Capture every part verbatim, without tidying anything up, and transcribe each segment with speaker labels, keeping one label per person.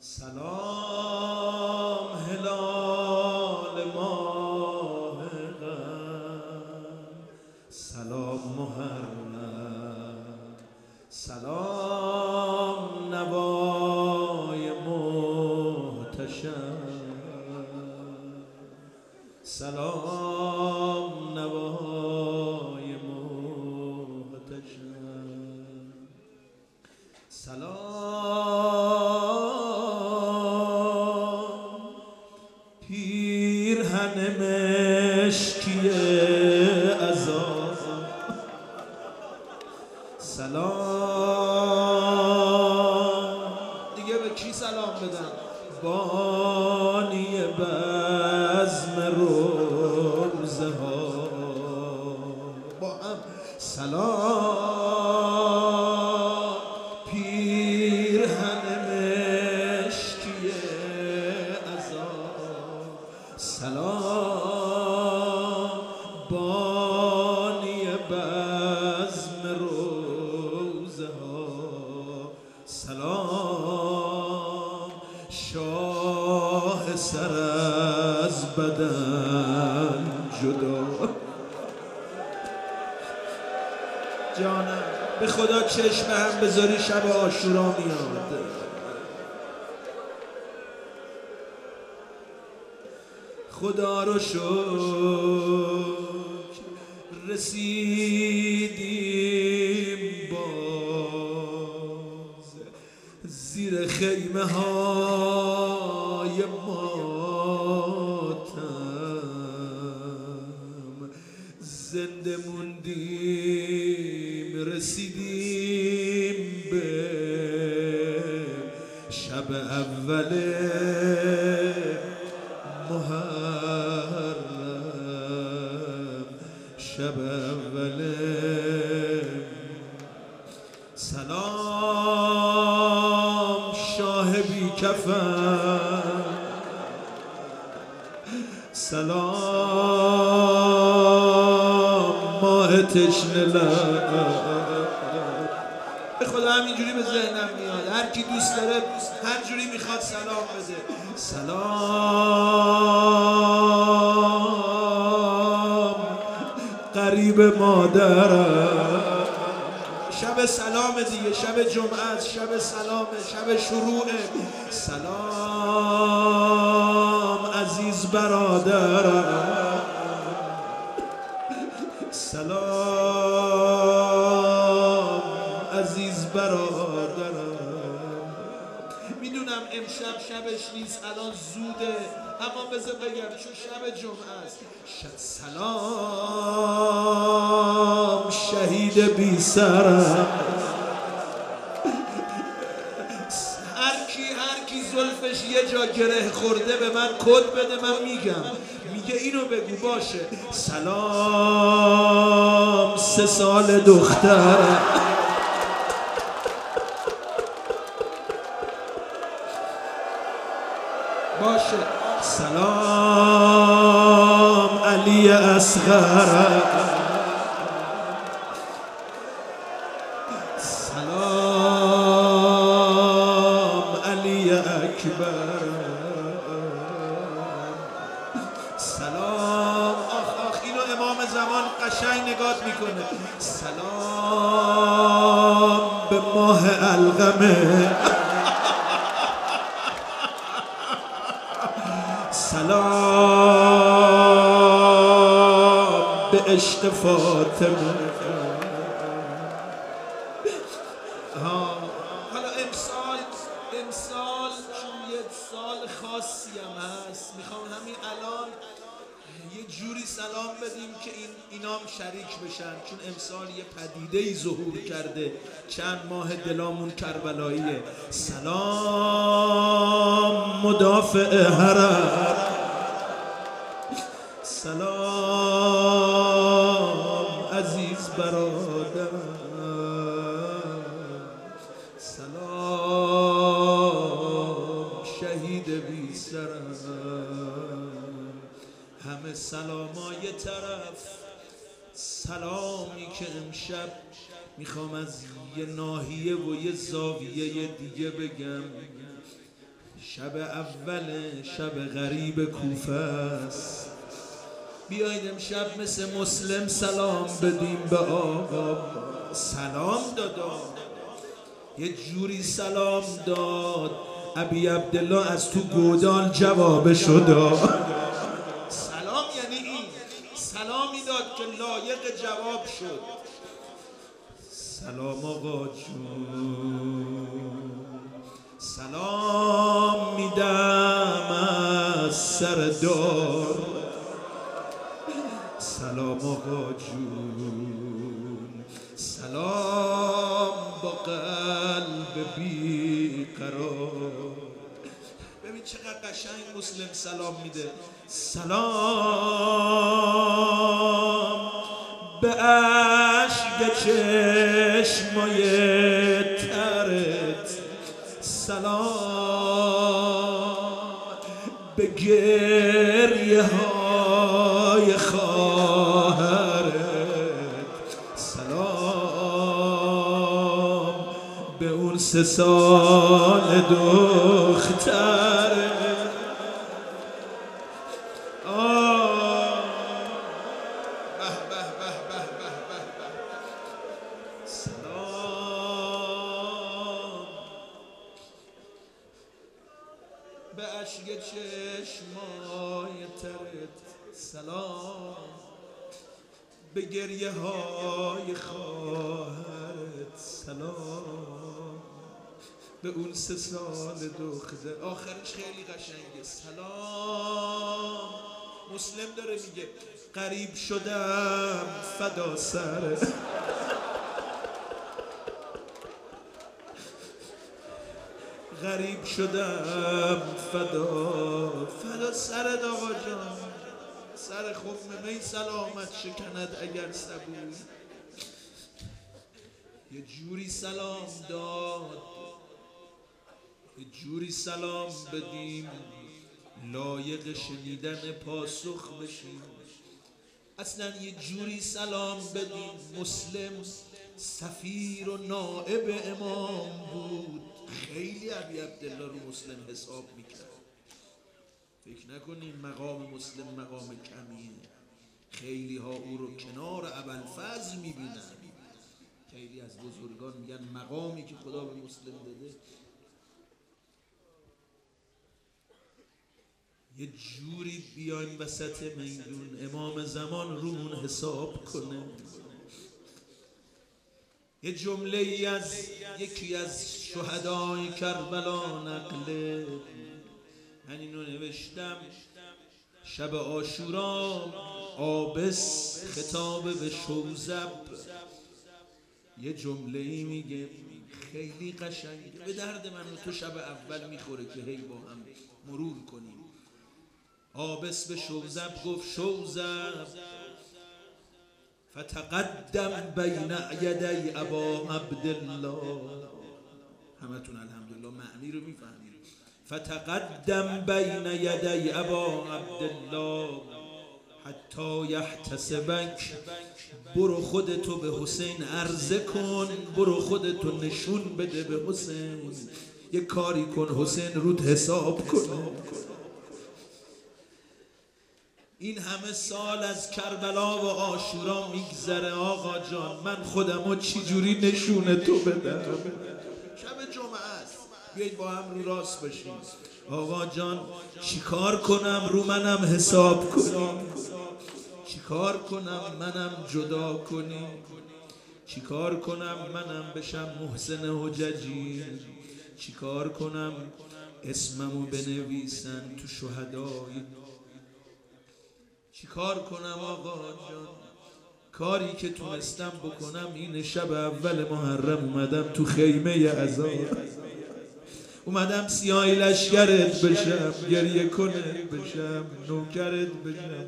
Speaker 1: سلام هلال ماه غم، سلام محرم، سلام نوای محتشم، سلام نوای محتشم، سلام پیرهن مشکی عذاب، سلام دیگه به کی سلام بدم؟ بانی بزم روزه ها با هم سلام پیرهن مشکی عذاب، سلام بانی بزم روزه ها، سلام شاه سر از بدن جدا. جانم به خدا چشم هم بذاری شب عاشورا میاد. خدا رو شکر رسیدیم باز زیر خیمه های ماتم، زنده موندیم رسیدیم به شب اول محرم، شب اول. سلام شاه بی کفن، سلام ماه تشنه لب. به خدا همینجوری به ذهنم میاد، هر کی دوست داره هر جوری میخواد سلام بده. سلام قریب مادرم، شب سلام دیگه، شب جمعه است، شب سلامه، شب شروعه. سلام عزیز برادرم، سلام عزیز برادرم. میدونم امشب شبش نیست، الان زوده، اما بذار بگم چون شب جمعه است. سلام شهید بی سرم، هر کی هر کی زلفش یه جا گره خورده به من کد بده، من میگم. میگه اینو بگو باشه. سلام سه سال دخترم، باشه. سلام علی اصغرم، سلام علی اکبرم، سلام آخ آخ اینو امام زمان قشنگ نگات میکنه. سلام به ماه علقمه، سلام به عشق فاطمه. حالا امسال امسال چون یه سال خاصی هم هست، میخوام همین الان یه جوری سلام بدیم که این اینام شریک بشن، چون امسال یه پدیده‌ای ظهور کرده، چند ماه دلامون کربلاییه. سلام مدافع حرم، سلام عزیز برادرم، سلام شهید بی سرم. همه سلامای طرف، سلامی که امشب میخوام از یه ناحیه و یه زاویه دیگه بگم. شب اول شب غریب کوفه است، بیایید امشب مثل مسلم سلام بدیم به آقا. سلام دادا، یه جوری سلام داد ابی عبدالله از تو گودال جواب شد. سلام یعنی این سلامی داد که لایق جواب شد. سلام آقا جون، سلام میدم از سر دار. سلام آقا جون، سلام با قلب بی قرار. ببین چقدر قشنگ مسلم سلام میده. سلام به اشک چشمای ترت، سلام به گریه های خواهرت، سلام به اون سه سال دخترت. به اشک چشمای ترت، سلام به گریه های خواهرت، سلام به اون سه سال دختر. آخرش خیلی قشنگه. سلام مسلم داره میگه غریب شدم فدا سرت، غریب شدم فدا فدا سرت آقا جان. سر خم می سلامت شکند اگر سبوی. یه جوری سلام داد، یه جوری سلام بدیم لایق شنیدن پاسخ بشیم. اصلا یه جوری سلام بدیم. مسلم سفیر و نائب امام بود، خیلی ابی عبدالله رو مسلم حساب میکرد. فکر نکنین مقام مسلم مقام کمیه. خیلی ها او رو کنار ابوالفضل میبینن. خیلی از بزرگان میگن مقامی که خدا به مسلم داده. یه جوری بیایم وسط میدون امام زمان رومون حساب کنه. یه جمله ای از یکی از شهدای کربلا نقله. من اینو نوشتم شب عاشورا، عابس خطاب به شوذب یه جمله ای میگه خیلی قشنگه، به درد من و تو شب اول میخوره که هی با هم مرور کنیم. عابس به شوذب گفت شوذب فتقدم بین یدی ابا عبدالله. همتون الحمدلله معنی رو میفهمید. فتقدم بین یدی ابا عبدالله حتی یحتسبک. برو خودتو به حسین عرضه کن، برو خودتو نشون بده به حسین، یه کاری کن حسین رود حساب کن. این همه سال از کربلا و عاشورا میگذره آقا جان، من خودمو چی جوری نشونه تو بدم؟ شب جمعه است، بیایید با هم رو راست باشیم. آقا جان چیکار کنم رو منم حساب کنی؟ چیکار کنم منم جدا کنی؟ چیکار کنم منم بشم محسن حججی؟ چیکار کنم اسممو بنویسن تو شهدای؟ چیکار کنم آقا جان؟ کاری که تونستم بکنم اینه شب اول محرم اومدم تو خیمه عزا، اومدم سیاهی لشکرت بشم، گریه کنت بشم، نوکرت بشم.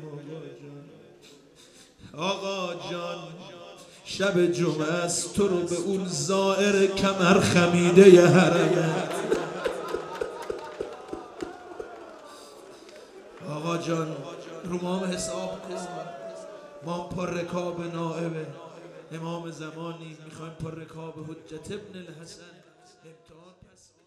Speaker 1: آقا جان آقا جان شب جمعه است، تو رو به اون زائر کمر خمیده ی حرمت. آقا جان رو ما هم حساب کن، ما پر رکاب نائب امام زمانی میخوایم پر رکاب حجت ابن الحسن امتحان پس